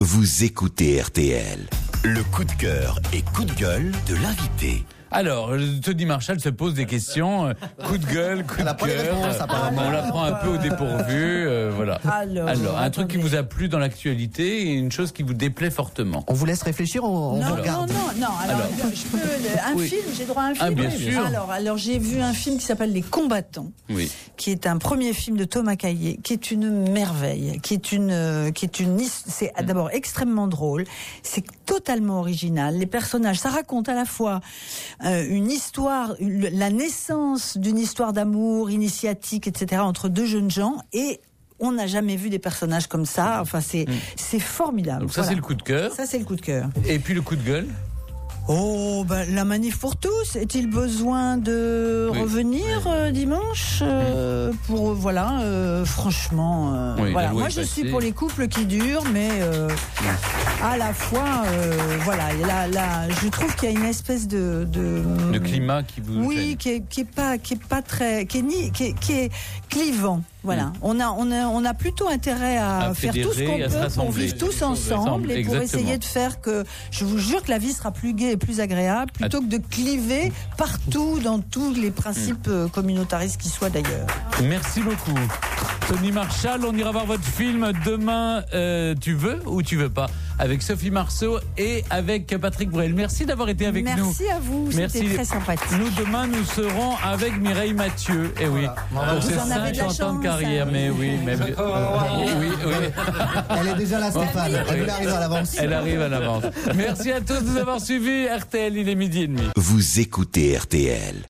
Vous écoutez RTL. Le coup de cœur et coup de gueule de l'invité. Alors, Tony Marshall se pose des questions. Coup de gueule, coup de cœur. On la prend un peu au dépourvu. Voilà. Alors, un truc qui vous a plu dans l'actualité et une chose qui vous déplaît fortement. On vous laisse réfléchir, on vous regarde. Non. Alors, je peux un film. J'ai droit à un film. Ah, bien sûr. Alors, j'ai vu un film qui s'appelle Les Combattants, qui est un premier film de Thomas Caillet, qui est une merveille, c'est d'abord extrêmement drôle, c'est totalement original. Les personnages, ça raconte à la fois une histoire, la naissance d'une histoire d'amour initiatique, etc., entre deux jeunes gens, et on n'a jamais vu des personnages comme ça. Enfin, c'est formidable. Donc ça, c'est le coup de cœur. Ça, c'est le coup de cœur. Et puis le coup de gueule. Oh, la manif pour tous. Est-il besoin de revenir dimanche pour franchement, voilà. Moi, je suis pour les couples qui durent, mais à la fois, je trouve qu'il y a une espèce de climat qui vous gêne. qui est clivant. Voilà, on a plutôt intérêt à faire tout ce qu'on peut pour vivre tous ensemble et pour essayer de faire que, je vous jure que la vie sera plus gaie et plus agréable, plutôt que de cliver partout dans tous les principes communautaristes qui soient d'ailleurs. Merci beaucoup. Tony Marshall, on ira voir votre film demain, Tu veux ou tu veux pas, avec Sophie Marceau et avec Patrick Bruel. Merci d'avoir été avec nous. Merci à vous, c'était très sympathique. Nous, demain, nous serons avec Mireille Mathieu. Et oui, pour ses 50 ans de carrière, mais oui. Elle est déjà là, Stéphane. Elle arrive à l'avance. Elle arrive à l'avance. Merci à tous de nous avoir suivis. RTL, il est 12h30. Vous écoutez RTL.